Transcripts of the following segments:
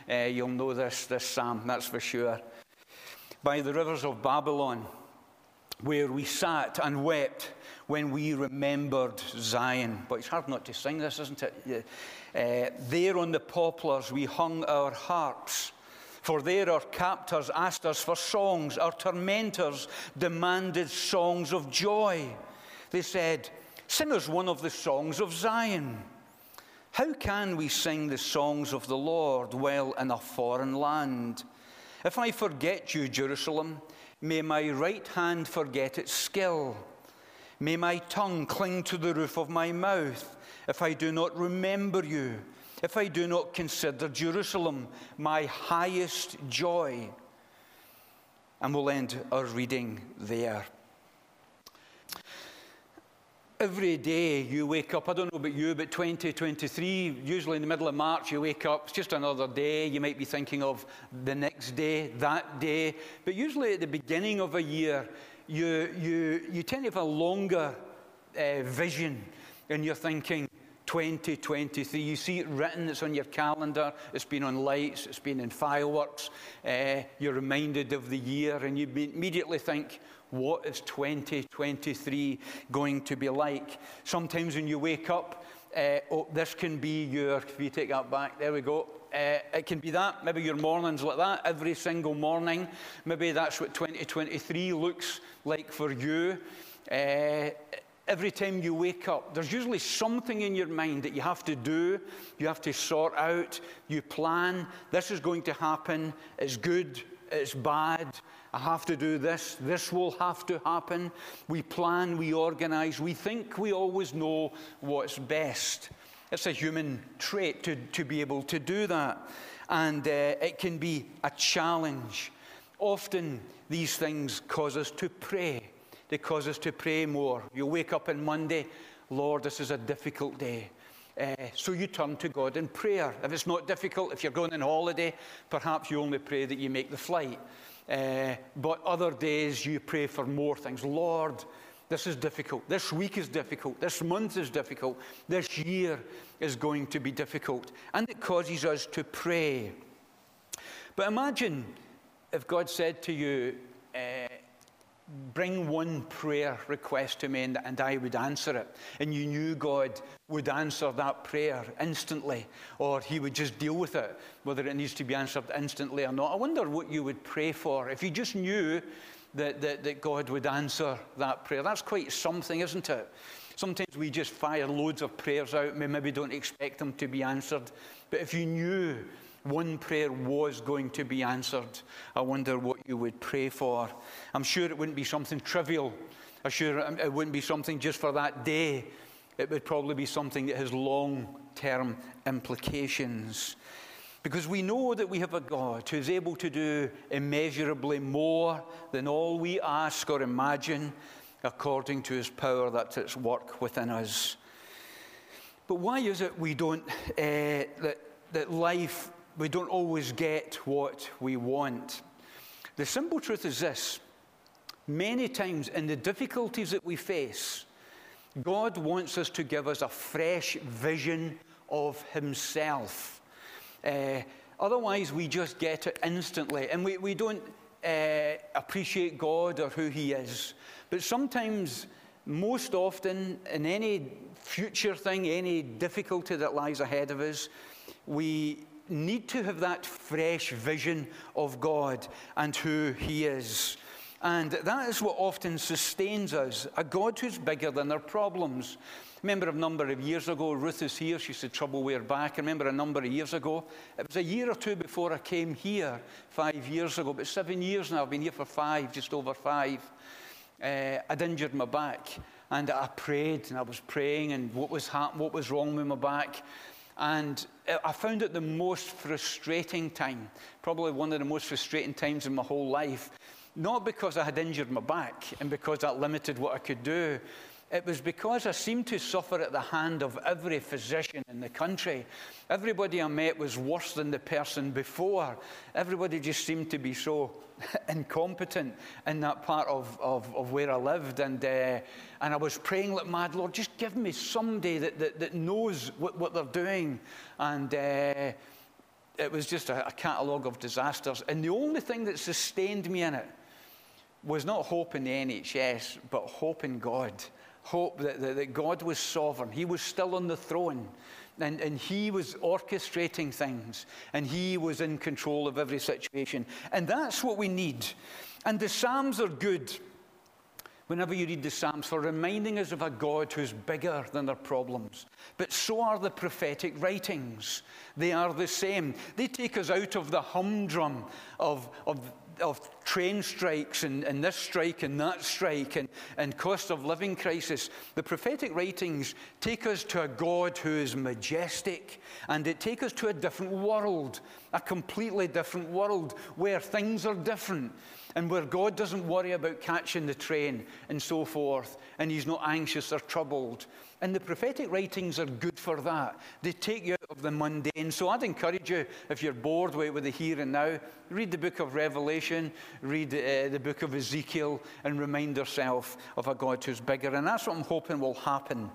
You'll know this psalm, that's for sure. By the rivers of Babylon, where we sat and wept when we remembered Zion. But it's hard not to sing this, isn't it? There on the poplars we hung our harps, for there our captors asked us for songs. Our tormentors demanded songs of joy. They said, "Sing us one of the songs of Zion." How can we sing the songs of the Lord while in a foreign land? If I forget you, Jerusalem, may my right hand forget its skill. May my tongue cling to the roof of my mouth if I do not remember you, if I do not consider Jerusalem my highest joy. And we'll end our reading there. Every day you wake up, I don't know about you, but 2023, usually in the middle of March, you wake up, it's just another day. You might be thinking of the next day, that day. But usually at the beginning of a year, you tend to have a longer vision, and you're thinking 2023. You see it written, it's on your calendar, it's been on lights, it's been in fireworks. You're reminded of the year, and you immediately think, what is 2023 going to be like? Sometimes when you wake up, this can be your, if you take that back, there we go. It can be that, maybe your morning's like that, every single morning. Maybe that's what 2023 looks like for you. Every time you wake up, there's usually something in your mind that you have to do, you have to sort out, you plan, this is going to happen, it's good, it's bad, I have to do this, this will have to happen. We plan, we organize, we think we always know what's best. It's a human trait to be able to do that. And it can be a challenge. Often these things cause us to pray. They cause us to pray more. You wake up on Monday, Lord, this is a difficult day. So you turn to God in prayer. If it's not difficult, if you're going on holiday, perhaps you only pray that you make the flight. But other days you pray for more things. Lord, this is difficult. This week is difficult. This month is difficult. This year is going to be difficult. And it causes us to pray. But imagine if God said to you, bring one prayer request to me and I would answer it. And you knew God would answer that prayer instantly, or he would just deal with it, whether it needs to be answered instantly or not. I wonder what you would pray for if you just knew that God would answer that prayer. That's quite something, isn't it? Sometimes we just fire loads of prayers out and we maybe don't expect them to be answered. But if you knew one prayer was going to be answered, I wonder what you would pray for. I'm sure it wouldn't be something trivial. I'm sure it wouldn't be something just for that day. It would probably be something that has long-term implications. Because we know that we have a God who is able to do immeasurably more than all we ask or imagine, according to his power that's at work within us. But why is it we don't, that life, we don't always get what we want? The simple truth is this: many times in the difficulties that we face, God wants us to give us a fresh vision of himself. Otherwise, we just get it instantly, and we don't appreciate God or who he is. But sometimes, most often, in any future thing, any difficulty that lies ahead of us, we need to have that fresh vision of God and who he is. And that is what often sustains us, a God who's bigger than our problems. I remember a number of years ago, Ruth is here, she said trouble with her back. I remember a number of years ago, it was a year or two before I came here, 5 years ago, but 7 years now, I've been here for 5, just over 5. I'd injured my back, and I prayed, and I was praying, and what was wrong with my back. And I found it the most frustrating time, probably one of the most frustrating times in my whole life. Not because I had injured my back and because that limited what I could do. It was because I seemed to suffer at the hand of every physician in the country. Everybody I met was worse than the person before. Everybody just seemed to be so incompetent in that part of where I lived. And I was praying like mad, Lord, just give me somebody that knows what they're doing. And it was just a catalogue of disasters. And the only thing that sustained me in it was not hope in the NHS, but hope in God. Hope that God was sovereign. He was still on the throne. And he was orchestrating things. And he was in control of every situation. And that's what we need. And the Psalms are good, whenever you read the Psalms, for reminding us of a God who's bigger than our problems. But so are the prophetic writings. They are the same. They take us out of the humdrum of train strikes and this strike and that strike and cost of living crisis. The prophetic writings take us to a God who is majestic, and it takes us to a different world, a completely different world where things are different and where God doesn't worry about catching the train and so forth, and he's not anxious or troubled. And the prophetic writings are good for that. They take you out of the mundane. So I'd encourage you, if you're bored with the here and now, read the book of Revelation, read the book of Ezekiel, and remind yourself of a God who's bigger. And that's what I'm hoping will happen.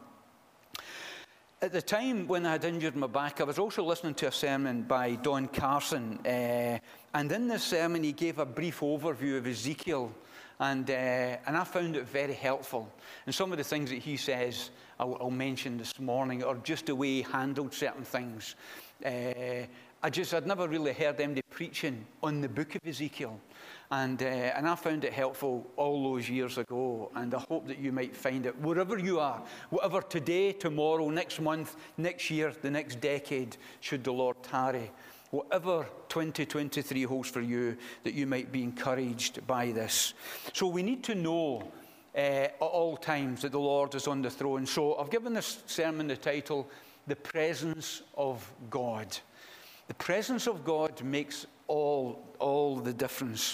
At the time when I had injured my back, I was also listening to a sermon by Don Carson. And in this sermon, he gave a brief overview of Ezekiel. And I found it very helpful. And some of the things that he says I'll mention this morning, or just the way he handled certain things. I'd never really heard anybody preaching on the book of Ezekiel. And I found it helpful all those years ago. And I hope that you might find it wherever you are, whatever today, tomorrow, next month, next year, the next decade, should the Lord tarry. Whatever 2023 holds for you, that you might be encouraged by this. So we need to know at all times that the Lord is on the throne. So I've given this sermon the title, The Presence of God. The presence of God makes all the difference.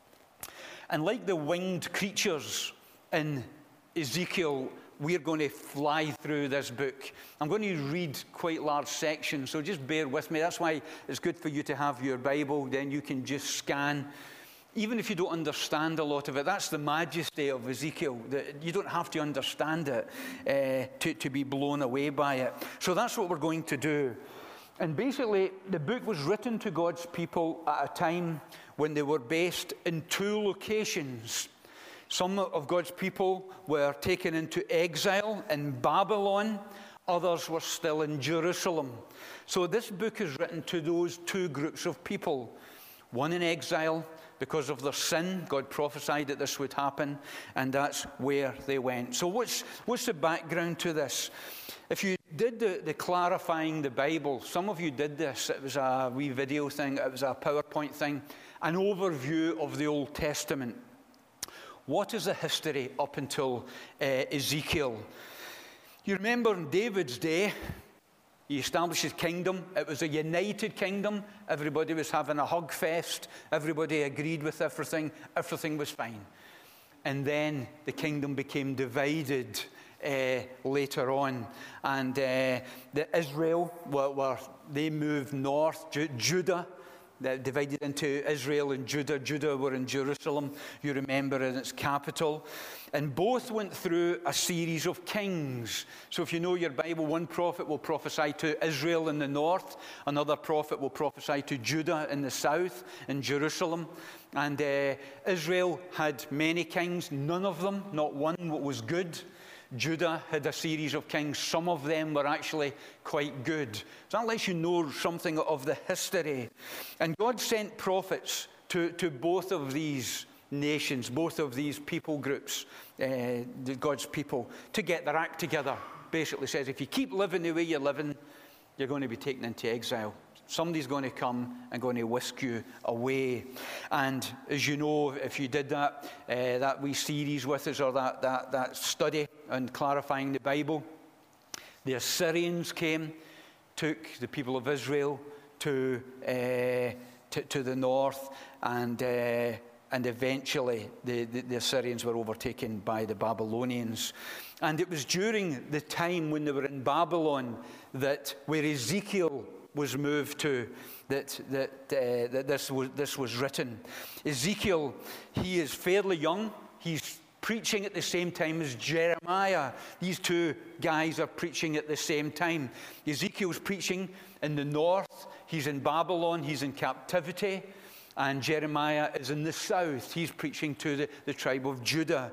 And like the winged creatures in Ezekiel, we're going to fly through this book. I'm going to read quite large sections, so just bear with me. That's why it's good for you to have your Bible. Then you can just scan. Even if you don't understand a lot of it, that's the majesty of Ezekiel. You don't have to understand it to be blown away by it. So that's what we're going to do. And basically, the book was written to God's people at a time when they were based in two locations. Some of God's people were taken into exile in Babylon. Others were still in Jerusalem. So this book is written to those two groups of people. One in exile because of their sin. God prophesied that this would happen, and that's where they went. So what's the background to this? If you did the clarifying the Bible, some of you did this. It was a wee video thing. It was a PowerPoint thing. An overview of the Old Testament. What is the history up until Ezekiel? You remember in David's day, he established his kingdom. It was a united kingdom. Everybody was having a hug fest. Everybody agreed with everything. Everything was fine. And then the kingdom became divided later on. And Israel, they moved north. Judah, divided into Israel and Judah. Judah were in Jerusalem, you remember, in its capital. And both went through a series of kings. So if you know your Bible, one prophet will prophesy to Israel in the north. Another prophet will prophesy to Judah in the south, in Jerusalem. And Israel had many kings. None of them, not one, was good. Judah had a series of kings. Some of them were actually quite good. So that lets you know something of the history. And God sent prophets to both of these nations, both of these people groups, God's people, to get their act together. Basically says, if you keep living the way you're living, you're going to be taken into exile. Somebody's going to come and going to whisk you away. And as you know, if you did that wee series with us, or that study on clarifying the Bible, the Assyrians came, took the people of Israel to the north, and eventually the Assyrians were overtaken by the Babylonians. And it was during the time when they were in Babylon where Ezekiel was moved to, that this was written. Ezekiel, he is fairly young. He's preaching at the same time as Jeremiah. These two guys are preaching at the same time. Ezekiel's preaching in the north. he's in Babylon, he's in captivity, and Jeremiah is in the south. He's preaching to the tribe of Judah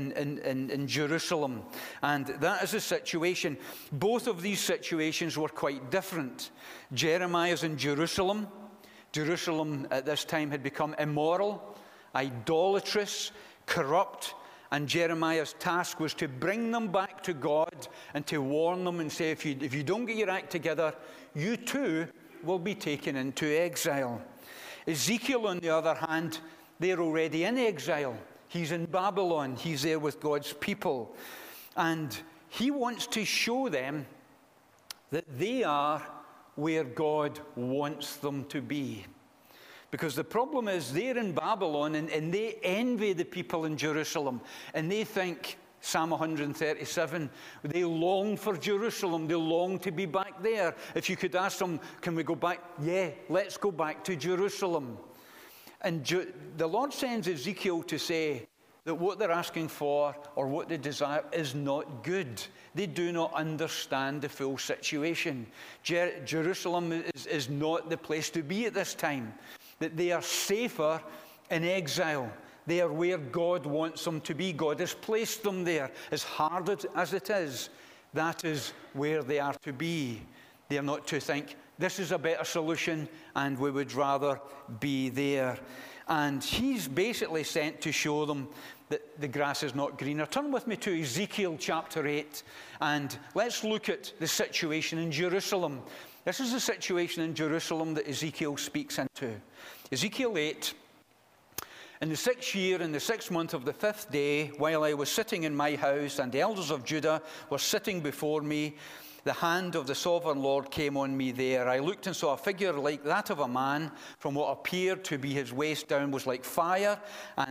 in Jerusalem. And that is the situation. Both of these situations were quite different. Jeremiah's in Jerusalem. Jerusalem at this time had become immoral, idolatrous, corrupt, and Jeremiah's task was to bring them back to God and to warn them and say, if you don't get your act together, you too will be taken into exile. Ezekiel, on the other hand, they're already in exile. He's in Babylon. He's there with God's people. And he wants to show them that they are where God wants them to be. Because the problem is they're in Babylon and they envy the people in Jerusalem. And they think, Psalm 137, they long for Jerusalem. They long to be back there. If you could ask them, can we go back? Yeah, let's go back to Jerusalem. And the Lord sends Ezekiel to say that what they're asking for or what they desire is not good. They do not understand the full situation. Jerusalem is not the place to be at this time. That they are safer in exile. They are where God wants them to be. God has placed them there. As hard as it is, that is where they are to be. They are not to think, this is a better solution and we would rather be there. And he's basically sent to show them that the grass is not greener. Turn with me to Ezekiel chapter 8 and let's look at the situation in Jerusalem. This is the situation in Jerusalem that Ezekiel speaks into. Ezekiel 8, in the 6th year, in the 6th month of the 5th day, while I was sitting in my house and the elders of Judah were sitting before me, the hand of the sovereign Lord came on me there. I looked and saw a figure like that of a man. From what appeared to be his waist down was like fire,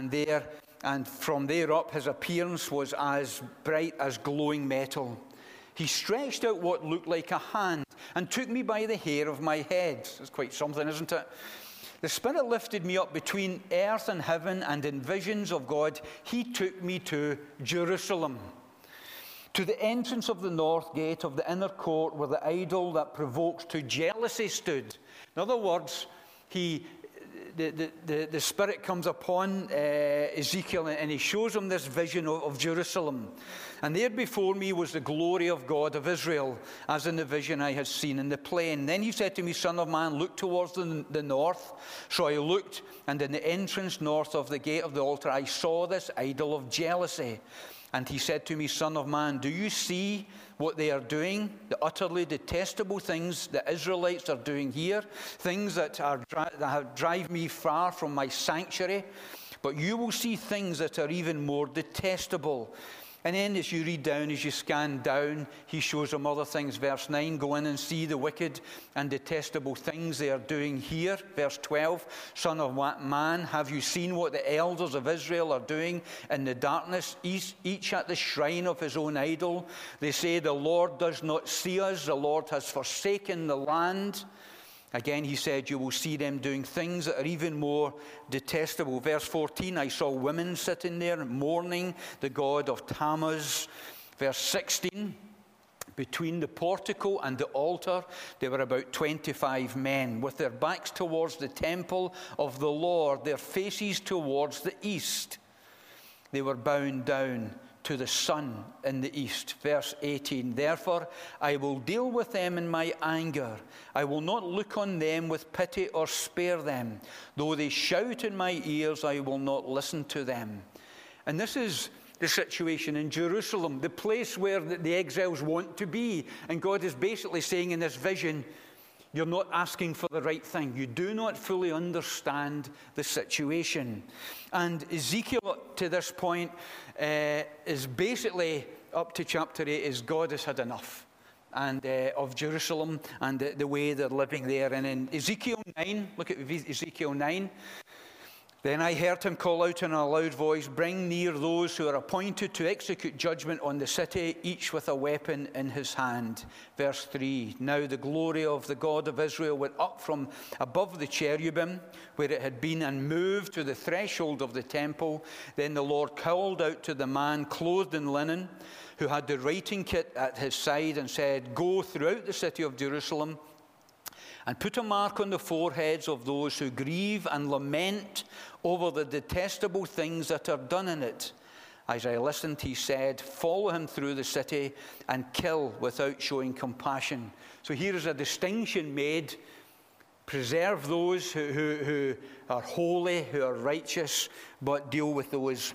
and from there up his appearance was as bright as glowing metal. He stretched out what looked like a hand and took me by the hair of my head. That's quite something, isn't it? The Spirit lifted me up between earth and heaven, and in visions of God, he took me to Jerusalem, to the entrance of the north gate of the inner court where the idol that provokes to jealousy stood. In other words, the Spirit comes upon Ezekiel and he shows him this vision of Jerusalem. And there before me was the glory of God of Israel, as in the vision I had seen in the plain. Then he said to me, Son of man, look towards the north. So I looked, and in the entrance north of the gate of the altar I saw this idol of jealousy. And he said to me, Son of man, do you see what they are doing? The utterly detestable things the Israelites are doing here, things that drive me far from my sanctuary. But you will see things that are even more detestable. And then as you read down, as you scan down, he shows them other things. Verse 9, go in and see the wicked and detestable things they are doing here. Verse 12, Son of man, have you seen what the elders of Israel are doing in the darkness, each at the shrine of his own idol? They say, the Lord does not see us, the Lord has forsaken the land. Again, he said, you will see them doing things that are even more detestable. Verse 14, I saw women sitting there mourning the god of Tammuz. Verse 16, between the portico and the altar, there were about 25 men with their backs towards the temple of the Lord, their faces towards the east. They were bowed down to the sun in the east. Verse 18, therefore I will deal with them in my anger. I will not look on them with pity or spare them. Though they shout in my ears, I will not listen to them. And this is the situation in Jerusalem, the place where the exiles want to be. And God is basically saying in this vision, you're not asking for the right thing. You do not fully understand the situation. And Ezekiel, to this point, is basically, up to chapter 8, is God has had enough and of Jerusalem and the way they're living there. And in Ezekiel 9, look at Ezekiel 9. Then I heard him call out in a loud voice, bring near those who are appointed to execute judgment on the city, each with a weapon in his hand. Verse 3, now the glory of the God of Israel went up from above the cherubim, where it had been, and moved to the threshold of the temple. Then the Lord called out to the man clothed in linen, who had the writing kit at his side, and said, go throughout the city of Jerusalem, and put a mark on the foreheads of those who grieve and lament over the detestable things that are done in it. As I listened, he said, follow him through the city and kill without showing compassion. So here is a distinction made. Preserve those who are holy, who are righteous, but deal with those.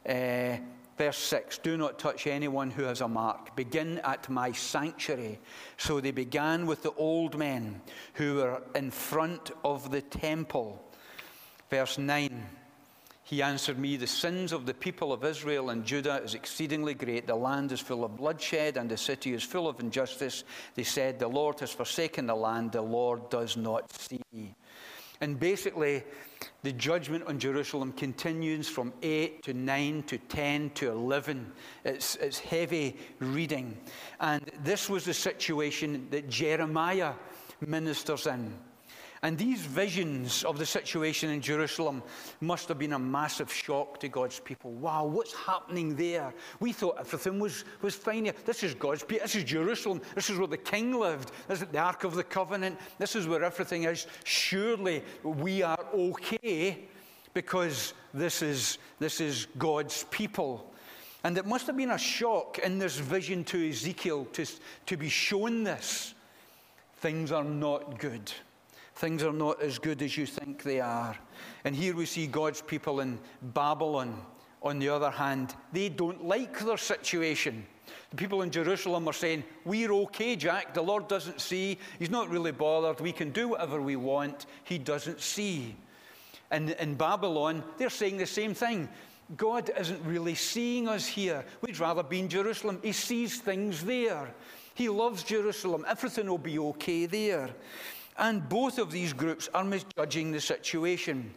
Verse 6, do not touch anyone who has a mark. Begin at my sanctuary. So they began with the old men who were in front of the temple. Verse 9, he answered me, the sins of the people of Israel and Judah is exceedingly great. The land is full of bloodshed and the city is full of injustice. They said, the Lord has forsaken the land, the Lord does not see. And basically, the judgment on Jerusalem continues from 8 to 9 to 10 to 11. It's heavy reading. And this was the situation that Jeremiah ministers in. And these visions of the situation in Jerusalem must have been a massive shock to God's people. Wow, what's happening there? We thought everything was fine here. This is God's people. This is Jerusalem. This is where the king lived. This is the Ark of the Covenant. This is where everything is. Surely we are okay because this is God's people. And it must have been a shock in this vision to Ezekiel to be shown this. Things are not good. Things are not as good as you think they are. And here we see God's people in Babylon. On the other hand, they don't like their situation. The people in Jerusalem are saying, we're okay, Jack. The Lord doesn't see. He's not really bothered. We can do whatever we want. He doesn't see. And in Babylon, they're saying the same thing. God isn't really seeing us here. We'd rather be in Jerusalem. He sees things there. He loves Jerusalem. Everything will be okay there. And both of these groups are misjudging the situation.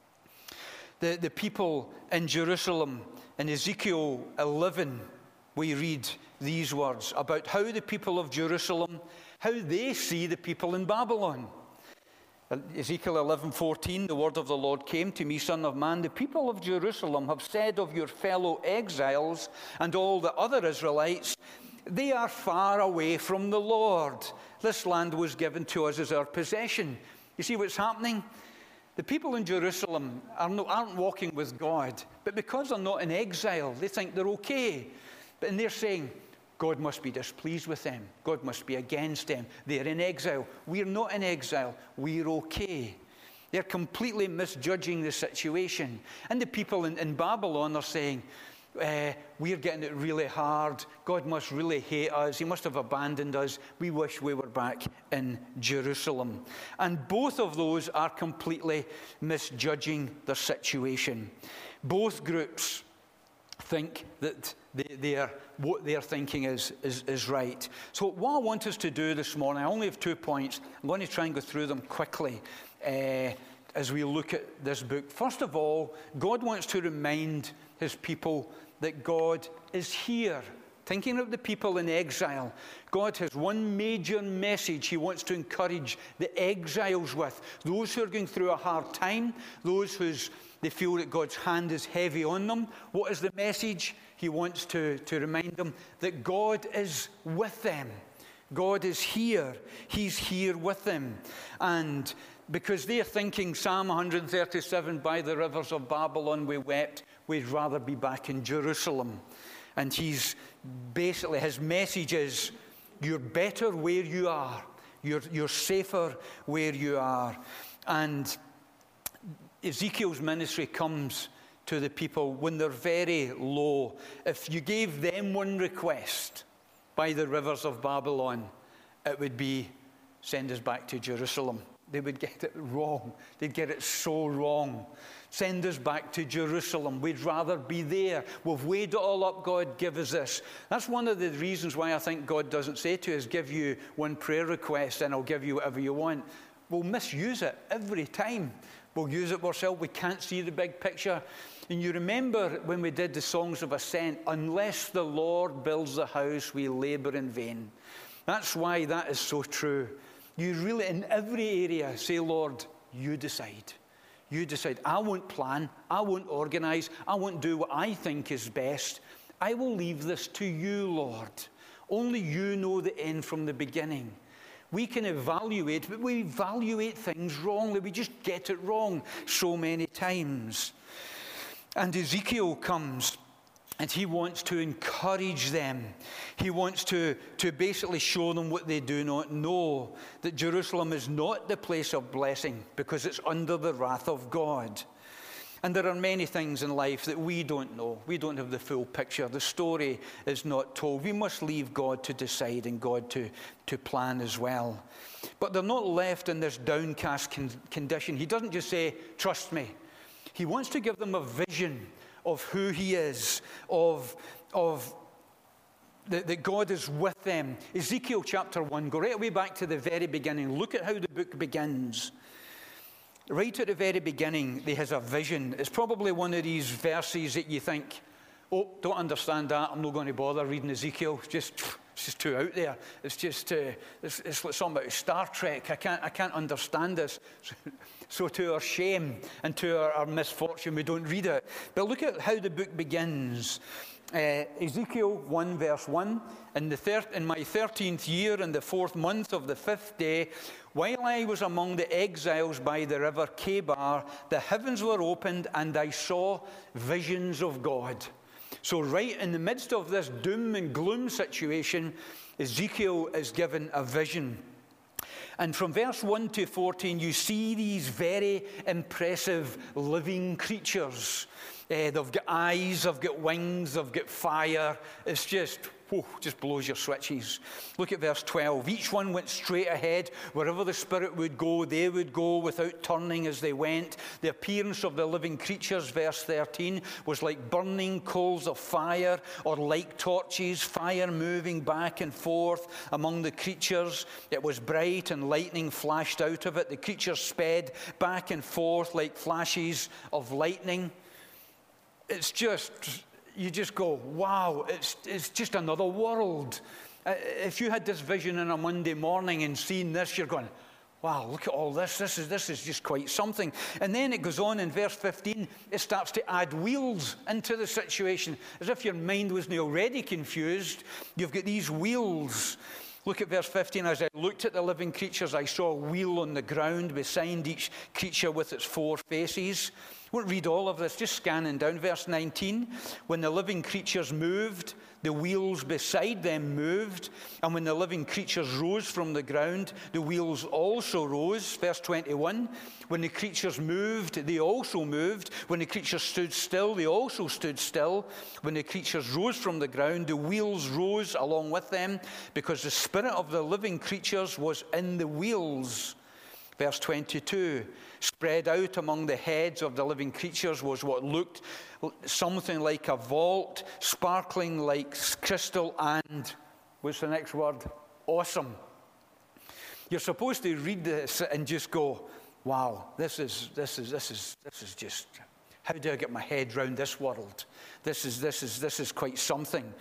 The people in Jerusalem, in Ezekiel 11, we read these words about how the people of Jerusalem, how they see the people in Babylon. Ezekiel 11:14, the word of the Lord came to me, Son of man, the people of Jerusalem have said of your fellow exiles and all the other Israelites, they are far away from the Lord. This land was given to us as our possession. You see what's happening? The people in Jerusalem aren't walking with God, but because they're not in exile, they think they're okay. And they're saying, God must be displeased with them. God must be against them. They're in exile. We're not in exile. We're okay. They're completely misjudging the situation. And the people in Babylon are saying, we're getting it really hard. God must really hate us. He must have abandoned us. We wish we were back in Jerusalem. And both of those are completely misjudging their situation. Both groups think that what they're thinking is right. So what I want us to do this morning, I only have 2 points. I'm going to try and go through them quickly as we look at this book. First of all, God wants to remind his people that God is here. Thinking of the people in exile, God has one major message he wants to encourage the exiles with. Those who are going through a hard time, those they feel that God's hand is heavy on them. What is the message? He wants to remind them that God is with them. God is here. He's here with them. And because they're thinking, Psalm 137, by the rivers of Babylon we wept, we'd rather be back in Jerusalem. And his message is, you're better where you are. You're safer where you are. And Ezekiel's ministry comes to the people when they're very low. If you gave them one request by the rivers of Babylon, it would be, send us back to Jerusalem. They would get it wrong. They'd get it so wrong. Send us back to Jerusalem. We'd rather be there. We've weighed it all up. God, give us this. That's one of the reasons why I think God doesn't say to us, give you one prayer request and I'll give you whatever you want. We'll misuse it every time. We'll use it ourselves. We can't see the big picture. And you remember when we did the Songs of Ascent, unless the Lord builds the house, we labor in vain. That's why that is so true. You really, in every area, say, Lord, you decide. You decide. I won't plan. I won't organize. I won't do what I think is best. I will leave this to you, Lord. Only you know the end from the beginning. We can evaluate, but we evaluate things wrongly. We just get it wrong so many times. And Ezekiel comes, and he wants to encourage them. He wants to basically show them what they do not know, that Jerusalem is not the place of blessing because it's under the wrath of God. And there are many things in life that we don't know. We don't have the full picture. The story is not told. We must leave God to decide and God to plan as well. But they're not left in this downcast condition. He doesn't just say, trust me. He wants to give them a vision of who he is, that God is with them. Ezekiel chapter 1, go right away back to the very beginning. Look at how the book begins. Right at the very beginning, he has a vision. It's probably one of these verses that you think, oh, don't understand that. I'm not going to bother reading Ezekiel. It's just too out there. It's just, it's like something about Star Trek. I can't understand this. So to our shame and to our misfortune, we don't read it. But look at how the book begins. Ezekiel 1 verse 1, in my 13th year, in the 4th month of the 5th day, while I was among the exiles by the river Chebar, the heavens were opened and I saw visions of God. So right in the midst of this doom and gloom situation, Ezekiel is given a vision. And from verse 1 to 14, you see these very impressive living creatures. They've got eyes, they've got wings, they've got fire. It's just blows your switches. Look at verse 12. Each one went straight ahead. Wherever the Spirit would go, they would go without turning as they went. The appearance of the living creatures, verse 13, was like burning coals of fire or like torches, fire moving back and forth among the creatures. It was bright and lightning flashed out of it. The creatures sped back and forth like flashes of lightning. It's just, you just go, wow, it's just another world. If you had this vision on a Monday morning and seen this, you're going, wow, look at all this. This is just quite something. And then it goes on in verse 15, it starts to add wheels into the situation. As if your mind wasn't already confused, you've got these wheels. Look at verse 15. As I looked at the living creatures, I saw a wheel on the ground beside each creature with its 4 faces. I won't read all of this, just scanning down. Verse 19, when the living creatures moved, the wheels beside them moved. And when the living creatures rose from the ground, the wheels also rose. Verse 21, when the creatures moved, they also moved. When the creatures stood still, they also stood still. When the creatures rose from the ground, the wheels rose along with them, because the spirit of the living creatures was in the wheels. Verse 22, spread out among the heads of the living creatures was what looked something like a vault, sparkling like crystal, and, what's the next word? Awesome. You're supposed to read this and just go, wow, this is just, how do I get my head round this world? This is quite something.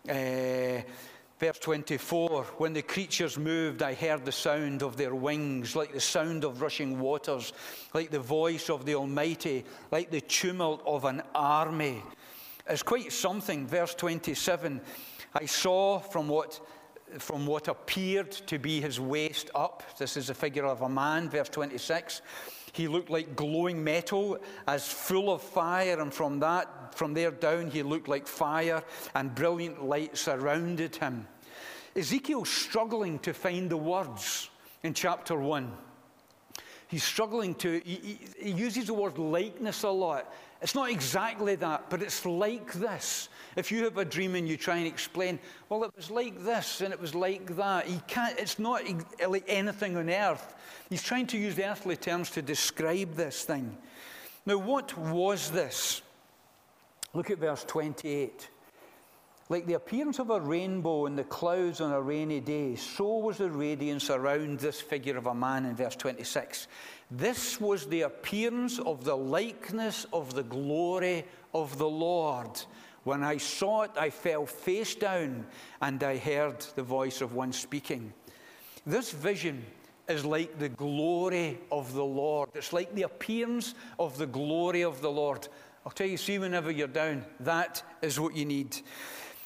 Verse 24, when the creatures moved, I heard the sound of their wings, like the sound of rushing waters, like the voice of the Almighty, like the tumult of an army. It's quite something. Verse 27, I saw from what appeared to be his waist up. This is a figure of a man. Verse 26, he looked like glowing metal, as full of fire, and from there down, he looked like fire, and brilliant light surrounded him. Ezekiel's struggling to find the words in chapter 1. He's struggling he uses the word likeness a lot. It's not exactly that, but it's like this. If you have a dream and you try and explain, well, it was like this and it was like that. It's not like anything on earth. He's trying to use earthly terms to describe this thing. Now, what was this? Look at verse 28. Like the appearance of a rainbow in the clouds on a rainy day, so was the radiance around this figure of a man in verse 26. This was the appearance of the likeness of the glory of the Lord. When I saw it, I fell face down, and I heard the voice of one speaking. This vision is like the glory of the Lord. It's like the appearance of the glory of the Lord. I'll tell you, see, whenever you're down, that is what you need.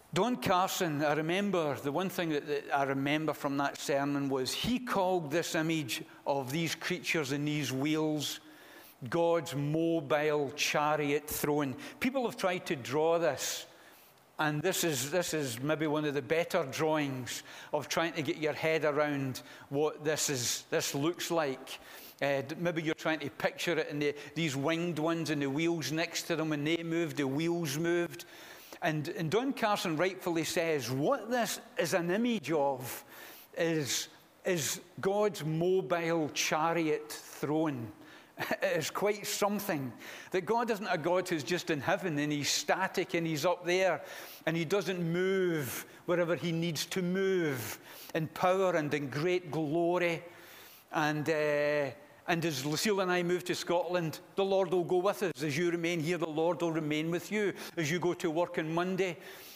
Don Carson, I remember, the one thing that I remember from that sermon was he called this image of these creatures in these wheels God's mobile chariot throne. People have tried to draw this, and this is maybe one of the better drawings of trying to get your head around what this looks like. Maybe you're trying to picture it, and these winged ones and the wheels next to them, when they moved, the wheels moved. And Don Carson rightfully says what this is an image of is God's mobile chariot throne. It is quite something. That God isn't a God who's just in heaven and he's static and he's up there and he doesn't move wherever he needs to move in power and in great glory. And as Lucille and I move to Scotland, the Lord will go with us. As you remain here, the Lord will remain with you. As you go to work on Monday.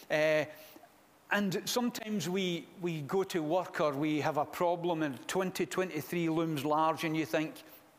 And sometimes we go to work or we have a problem and 2023 looms large and you think,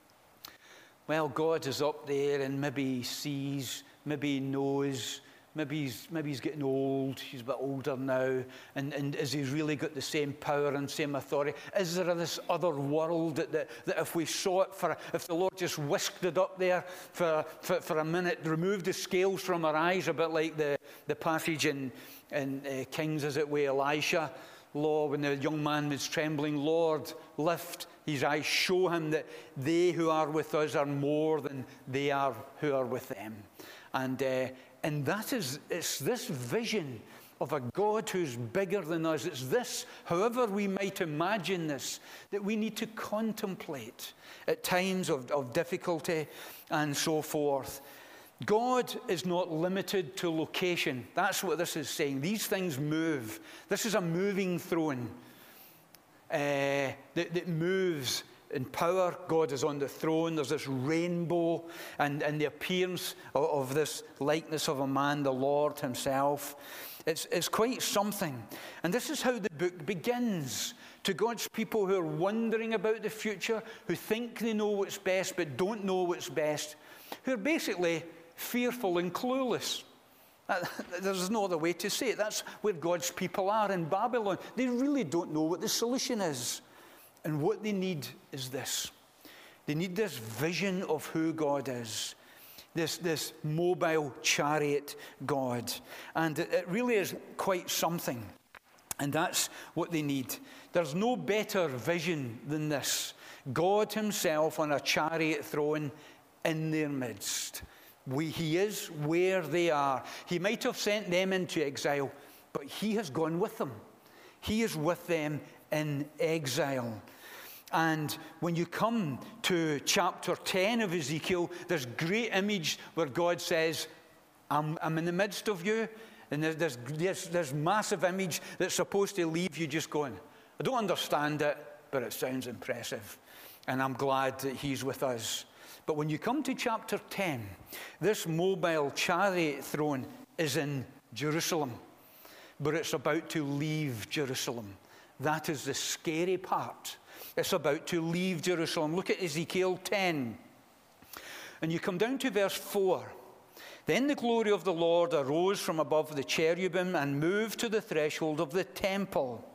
well, God is up there and maybe he sees, maybe he knows, maybe he's getting old, he's a bit older now, and is he really got the same power and same authority? Is there this other world that if we saw it, if the Lord just whisked it up there for a minute, removed the scales from our eyes, a bit like the passage in Kings, as it were, Elisha, Lord, when the young man was trembling, Lord, lift his eyes, show him that they who are with us are more than they are who are with them. And it's this vision of a God who's bigger than us. It's this, however we might imagine this, that we need to contemplate at times of difficulty and so forth. God is not limited to location. That's what this is saying. These things move. This is a moving throne that moves in power. God is on the throne. There's this rainbow and the appearance of this likeness of a man, the Lord himself. It's quite something. And this is how the book begins. To God's people who are wondering about the future, who think they know what's best but don't know what's best, who are basically fearful and clueless. There's no other way to say it. That's where God's people are in Babylon. They really don't know what the solution is. And what they need is this. They need this vision of who God is. This mobile chariot God. And it really is quite something. And that's what they need. There's no better vision than this. God himself on a chariot throne in their midst. He is where they are. He might have sent them into exile, but he has gone with them. He is with them in exile. And when you come to chapter 10 of Ezekiel, there's great image where God says, I'm in the midst of you. And there's massive image that's supposed to leave you just going, I don't understand it, but it sounds impressive. And I'm glad that he's with us. But when you come to chapter 10, this mobile chariot throne is in Jerusalem, but it's about to leave Jerusalem. That is the scary part. It's about to leave Jerusalem. Look at Ezekiel 10. And you come down to verse 4. Then the glory of the Lord arose from above the cherubim and moved to the threshold of the temple.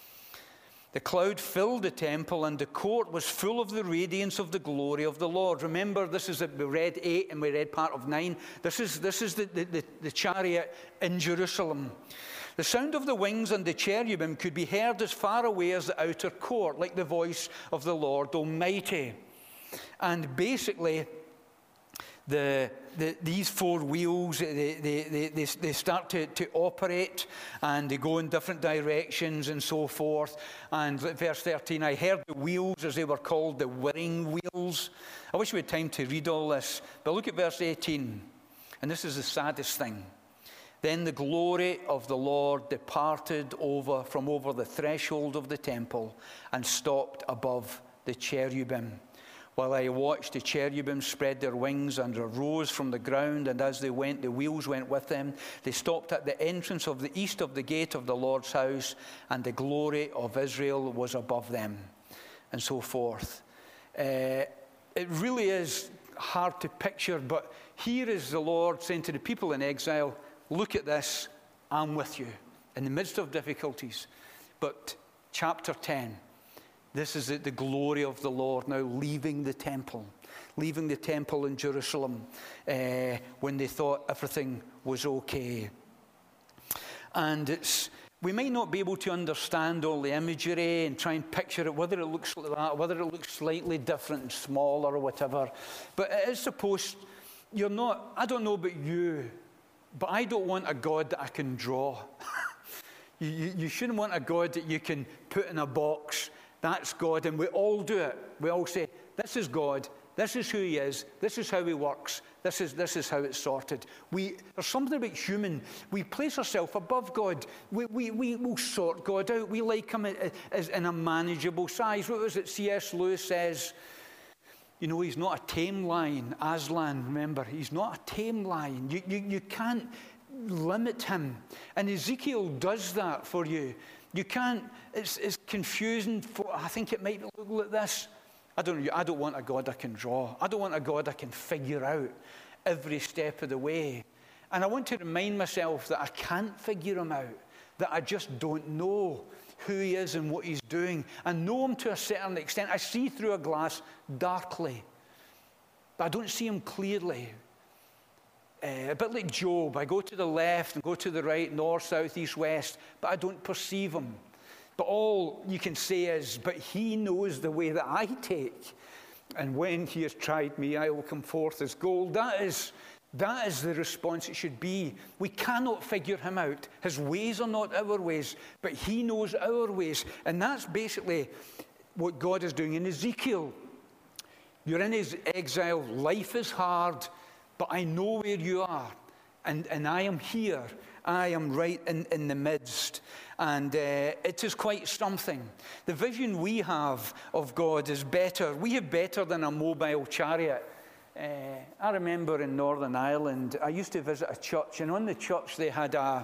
The cloud filled the temple, and the court was full of the radiance of the glory of the Lord. Remember, this is we read 8 and we read part of 9. This is the chariot in Jerusalem. The sound of the wings and the cherubim could be heard as far away as the outer court, like the voice of the Lord Almighty. And basically, these four wheels, they start to operate, and they go in different directions and so forth. And verse 13, I heard the wheels, as they were called, the whirring wheels. I wish we had time to read all this, but look at verse 18. And this is the saddest thing. Then the glory of the Lord departed from over the threshold of the temple and stopped above the cherubim. While I watched, the cherubim spread their wings and arose from the ground, and as they went, the wheels went with them. They stopped at the entrance of the east of the gate of the Lord's house, and the glory of Israel was above them, and so forth. It really is hard to picture, but here is the Lord saying to the people in exile, look at this, I'm with you. in the midst of difficulties. But chapter 10, this is the glory of the Lord now leaving the temple in Jerusalem when they thought everything was okay. And we might not be able to understand all the imagery and try and picture it, whether it looks like that, whether it looks slightly different and smaller or whatever. But it is supposed, I don't know about you, but I don't want a God that I can draw. You shouldn't want a God that you can put in a box. That's God, and we all do it. We all say, this is God, this is who he is, this is how he works, this is how it's sorted. There's something about human. We place ourselves above God. We'll sort God out. We like him as in a manageable size. What was it C.S. Lewis says? He's not a tame lion. Aslan, remember, he's not a tame lion. You can't limit him. And Ezekiel does that for you. You can't, it's confusing. I think it might look like this. I don't want a God I can draw. I don't want a God I can figure out every step of the way. And I want to remind myself that I can't figure him out, that I just don't know who he is and what he's doing. I know him to a certain extent. I see through a glass darkly, but I don't see him clearly. A bit like Job, I go to the left and go to the right, north, south, east, west, but I don't perceive him. But all you can say is, but he knows the way that I take. And when he has tried me, I will come forth as gold. That is the response it should be. We cannot figure him out. His ways are not our ways, but he knows our ways. And that's basically what God is doing in Ezekiel. You're in his exile. Life is hard, but I know where you are. And I am here. I am right in the midst. And it is quite something. The vision we have of God is better. We have better than a mobile chariot. I remember in Northern Ireland, I used to visit a church, and on the church they had a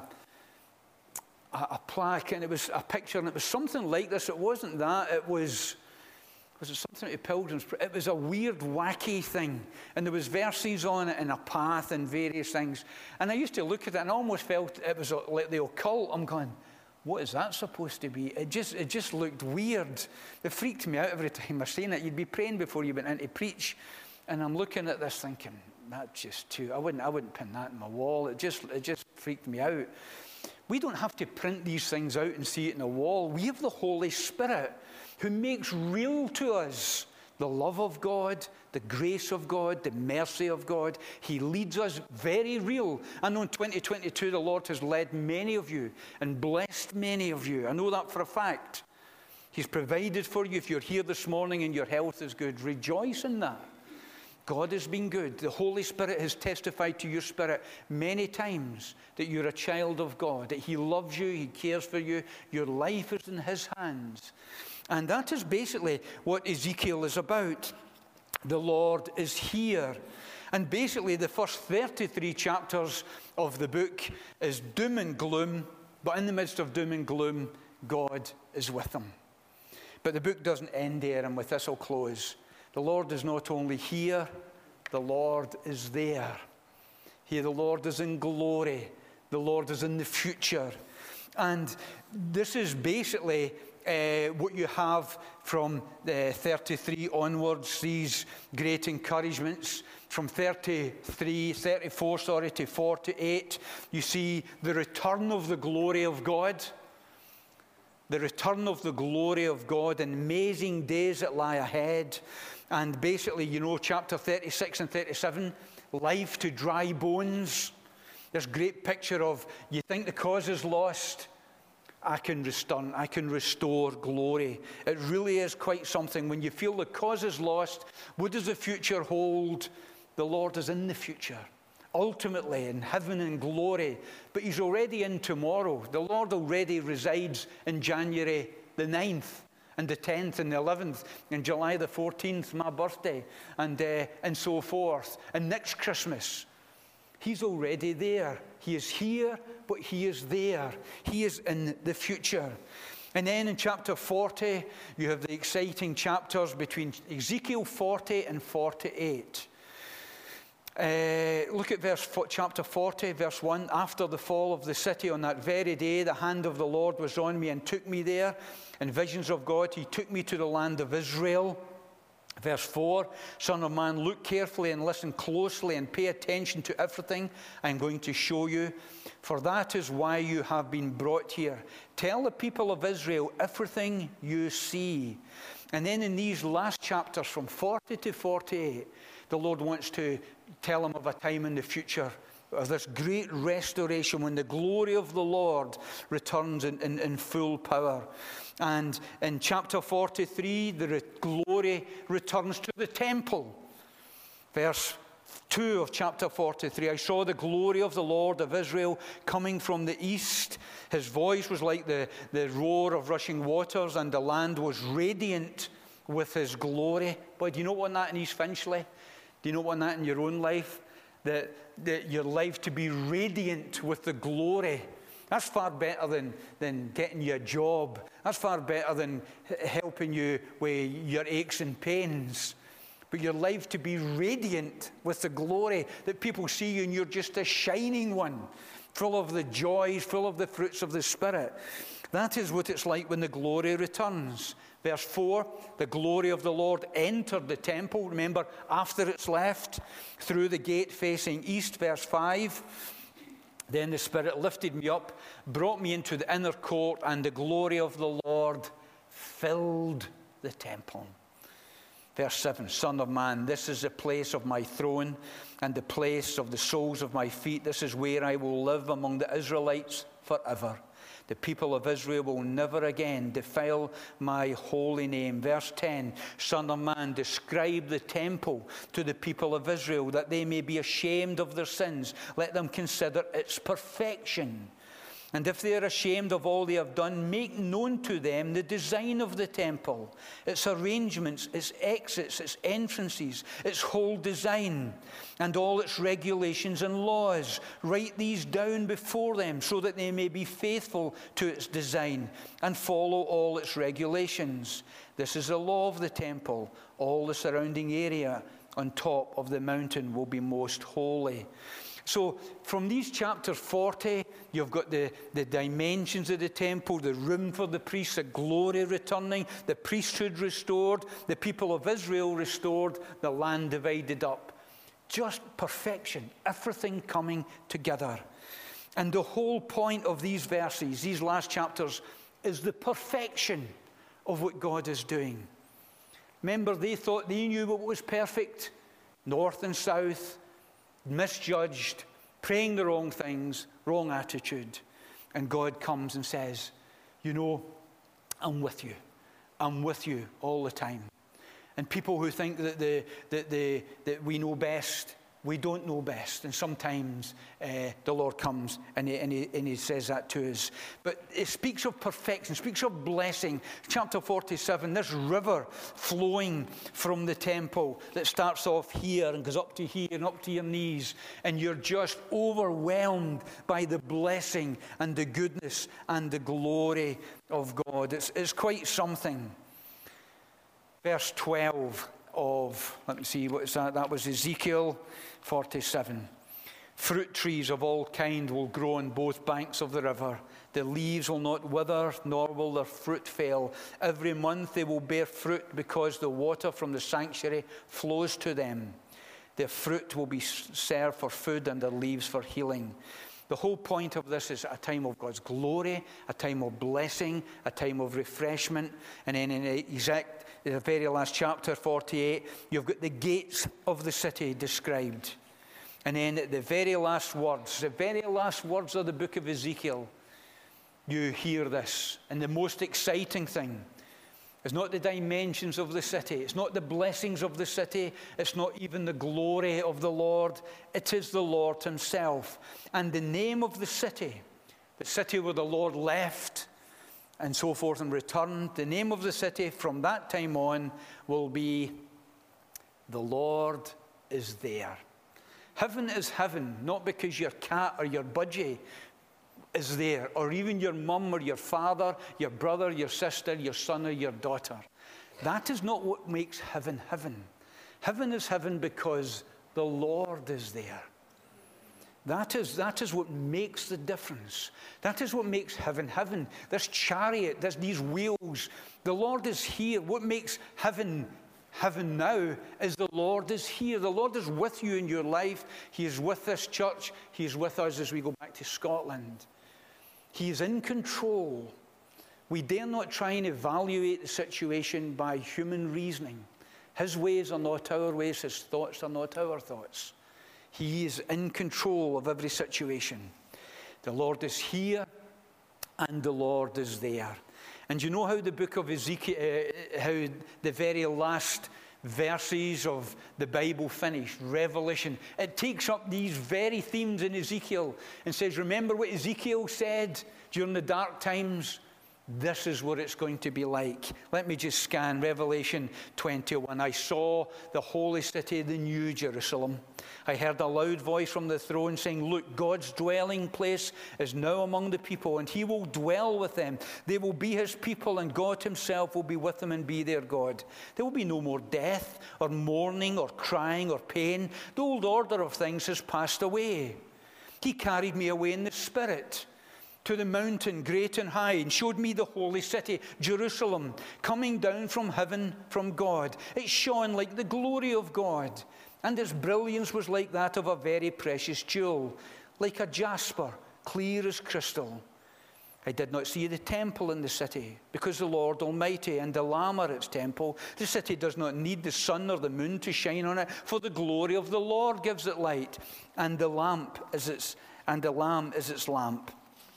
plaque, and it was a picture, and it was something like this. It wasn't that. It was it something to Pilgrim's? It was a weird, wacky thing, and there was verses on it and a path and various things. And I used to look at it and I almost felt it was like the occult. I'm going, what is that supposed to be? It just looked weird. It freaked me out every time I seen it. You'd be praying before you went in to preach, and I'm looking at this thinking, that's just too. I wouldn't pin that in my wall. It just freaked me out. We don't have to print these things out and see it in a wall. We have the Holy Spirit who makes real to us the love of God, the grace of God, the mercy of God. He leads us very real. I know in 2022 the Lord has led many of you and blessed many of you. I know that for a fact. He's provided for you. If you're here this morning and your health is good, rejoice in that. God has been good. The Holy Spirit has testified to your spirit many times that you're a child of God, that he loves you, he cares for you. Your life is in his hands. And that is basically what Ezekiel is about. The Lord is here. And basically the first 33 chapters of the book is doom and gloom, but in the midst of doom and gloom, God is with them. But the book doesn't end there, and with this I'll close. The Lord is not only here, the Lord is there. Here the Lord is in glory. The Lord is in the future. And this is basically what you have from 33 onwards, these great encouragements. From 34 to 48, you see the return of the glory of God. The return of the glory of God, and amazing days that lie ahead. And basically, chapter 36 and 37, life to dry bones. This great picture of, you think the cause is lost? I can restore glory. It really is quite something. When you feel the cause is lost, what does the future hold? The Lord is in the future, ultimately in heaven and glory. But he's already in tomorrow. The Lord already resides in January the 9th and the 10th and the 11th and July the 14th, my birthday, and so forth. And next Christmas, he's already there. He is here, but he is there. He is in the future. And then in chapter 40, you have the exciting chapters between Ezekiel 40 and 48. Look at chapter 40, verse 1. After the fall of the city, on that very day, the hand of the Lord was on me and took me there. In visions of God, he took me to the land of Israel. Verse 4, Son of man, look carefully and listen closely and pay attention to everything I'm going to show you. For that is why you have been brought here. Tell the people of Israel everything you see. And then in these last chapters, from 40 to 48, the Lord wants to tell them of a time in the future of this great restoration when the glory of the Lord returns in full power. And in chapter 43, the glory returns to the temple. Verse 2 of chapter 43, I saw the glory of the Lord of Israel coming from the east. His voice was like the roar of rushing waters, and the land was radiant with his glory. Boy, do you not want that in East Finchley? Do you not want that in your own life? That your life to be radiant with the glory. That's far better than getting you a job. That's far better than helping you with your aches and pains. But your life to be radiant with the glory, that people see you and you're just a shining one, full of the joys, full of the fruits of the Spirit. That is what it's like when the glory returns. Verse 4, the glory of the Lord entered the temple. Remember, after it's left, through the gate facing east. Verse 5, then the Spirit lifted me up, brought me into the inner court, and the glory of the Lord filled the temple. Verse 7, Son of man, this is the place of my throne and the place of the soles of my feet. This is where I will live among the Israelites forever. The people of Israel will never again defile my holy name. Verse 10, Son of man, describe the temple to the people of Israel, that they may be ashamed of their sins. Let them consider its perfection. And if they are ashamed of all they have done, make known to them the design of the temple, its arrangements, its exits, its entrances, its whole design, and all its regulations and laws. Write these down before them so that they may be faithful to its design and follow all its regulations. This is the law of the temple. All the surrounding area on top of the mountain will be most holy. So from these chapters 40, you've got the dimensions of the temple, the room for the priests, the glory returning, the priesthood restored, the people of Israel restored, the land divided up. Just perfection, everything coming together. And the whole point of these verses, these last chapters, is the perfection of what God is doing. Remember, they thought they knew what was perfect, north and south, misjudged, praying the wrong things, wrong attitude. And God comes and says, you know, I'm with you. I'm with you all the time. And people who think that we know best, we don't know best. And sometimes the Lord comes and he says that to us. But it speaks of perfection, speaks of blessing. Chapter 47, this river flowing from the temple that starts off here and goes up to here and up to your knees. And you're just overwhelmed by the blessing and the goodness and the glory of God. It's quite something. Verse 12 of, let me see, what is that? That was Ezekiel 47. Fruit trees of all kind will grow on both banks of the river. The leaves will not wither, nor will their fruit fail. Every month they will bear fruit because the water from the sanctuary flows to them. Their fruit will be served for food and their leaves for healing. The whole point of this is a time of God's glory, a time of blessing, a time of refreshment. And then in the very last chapter, 48, you've got the gates of the city described. And then at the very last words of the book of Ezekiel, you hear this. And the most exciting thing is not the dimensions of the city. It's not the blessings of the city. It's not even the glory of the Lord. It is the Lord himself. And the name of the city where the Lord left and so forth and returned, the name of the city from that time on will be The Lord is There. Heaven is heaven, not because your cat or your budgie is there, or even your mum or your father, your brother, your sister, your son or your daughter. That is not what makes heaven heaven. Heaven is heaven because The Lord is there. That is what makes the difference. That is what makes heaven heaven. This chariot, these wheels. The Lord is here. What makes heaven heaven now is the Lord is here. The Lord is with you in your life. He is with this church. He is with us as we go back to Scotland. He is in control. We dare not try and evaluate the situation by human reasoning. His ways are not our ways. His thoughts are not our thoughts. He is in control of every situation. The Lord is here and the Lord is there. And you know how the book of Ezekiel, how the very last verses of the Bible finish, Revelation, it takes up these very themes in Ezekiel and says, remember what Ezekiel said during the dark times? This is what it's going to be like. Let me just scan Revelation 21. I saw the holy city, the new Jerusalem. I heard a loud voice from the throne saying, look, God's dwelling place is now among the people, and he will dwell with them. They will be his people, and God himself will be with them and be their God. There will be no more death or mourning or crying or pain. The old order of things has passed away. He carried me away in the Spirit to the mountain great and high, and showed me the holy city, Jerusalem, coming down from heaven from God. It shone like the glory of God, and its brilliance was like that of a very precious jewel, like a jasper, clear as crystal. I did not see the temple in the city, because the Lord Almighty and the Lamb are its temple. The city does not need the sun or the moon to shine on it, for the glory of the Lord gives it light, and the Lamb is its lamp.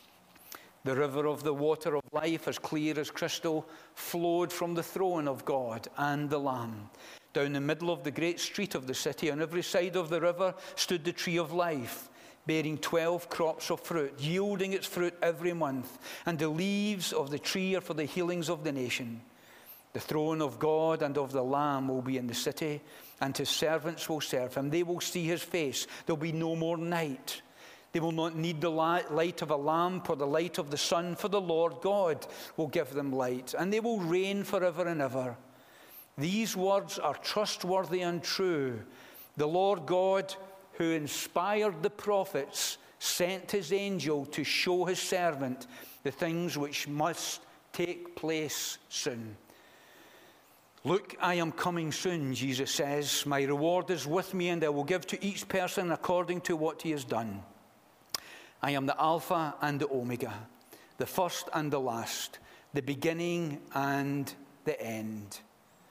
The river of the water of life, as clear as crystal, flowed from the throne of God and the Lamb. Down the middle of the great street of the city, on every side of the river, stood the tree of life, bearing 12 crops of fruit, yielding its fruit every month. And the leaves of the tree are for the healings of the nation. The throne of God and of the Lamb will be in the city, and his servants will serve him. They will see his face. There will be no more night. They will not need the light of a lamp or the light of the sun, for the Lord God will give them light, and they will reign forever and ever. These words are trustworthy and true. The Lord God, who inspired the prophets, sent his angel to show his servant the things which must take place soon. Look, I am coming soon, Jesus says. My reward is with me, and I will give to each person according to what he has done. I am the Alpha and the Omega, the first and the last, the beginning and the end.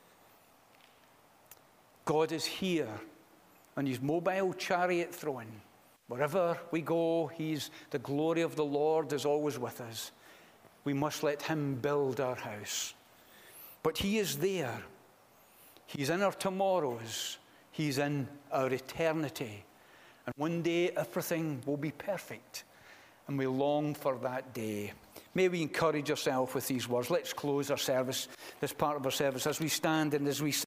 God is here on his mobile chariot throne. Wherever we go, the glory of the Lord is always with us. We must let him build our house. But he is there. He's in our tomorrows. He's in our eternity. And one day everything will be perfect. And we long for that day. May we encourage ourselves with these words. Let's close our service, this part of our service, as we stand and as we